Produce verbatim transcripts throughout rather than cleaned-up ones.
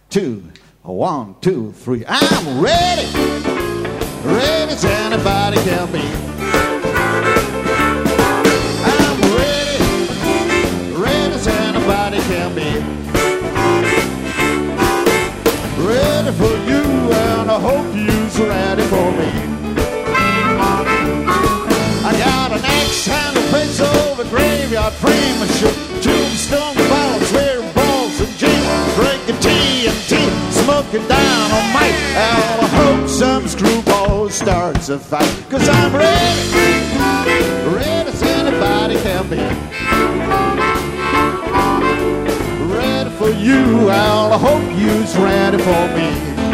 two, one, two, three. I'm ready, ready as anybody can be. I'm ready, ready as anybody can be. Ready for you, and I hope you're ready for me. I got an axe and a face over graveyard frame, a shoot tombstone balls, wearing balls and jeans, drinking T N T, smoking down on mic. And I hope some screwball starts a fight, 'cause I'm ready, ready as anybody can be. Ready for you, and I hope you're ready for me.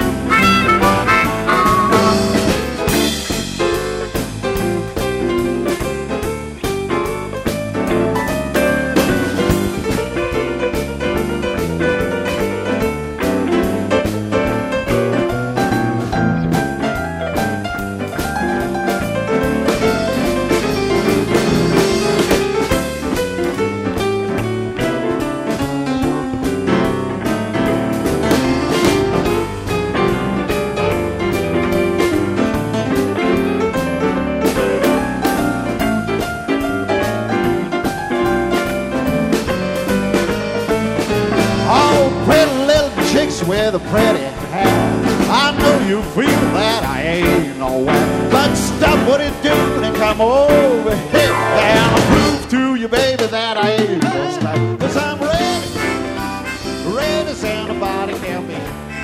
With a pretty hair, I know you feel that I ain't nowhere, but stop what you're doing and come over here, and I'll prove to you, baby, that I ain't this time. 'Cause I'm ready, ready as anybody can be.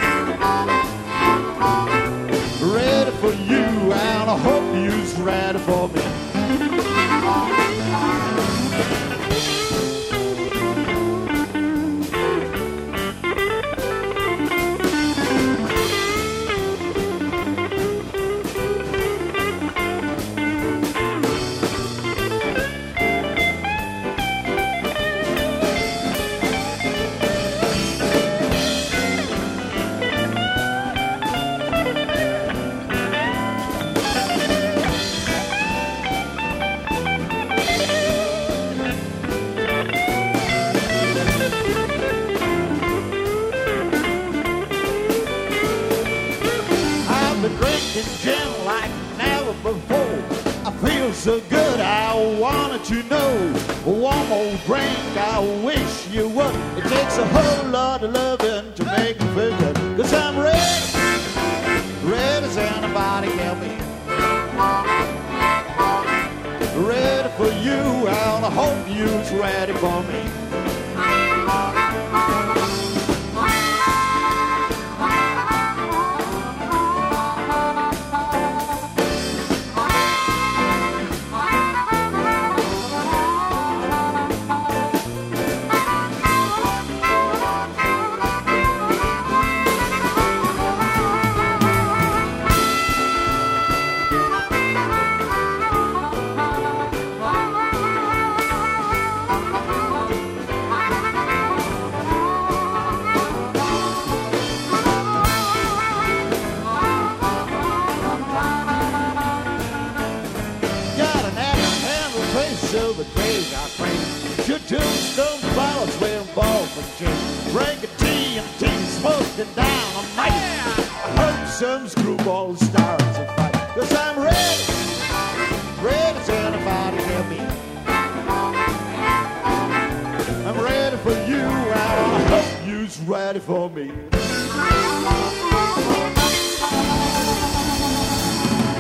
Ready for you, and I hope you're ready for me. Drinking gin like never before. I feel so good, I wanted to know. One more drink, I wish you would. It takes a whole lot of loving to make me feel good. 'Cause I'm ready, ready as anybody can be. Ready for you, and I hope you're ready for me. So the crazy got crazy. Shoot tombstone balls, wearing balls and chains. Drink a T N T, smoking down on mic. I hope some screwball starts a fight. 'Cause I'm ready, ready as anybody can be. I'm ready for you, and I hope you're ready for me.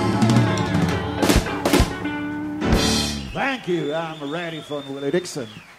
Thank you. I'm ready for Willie Dixon.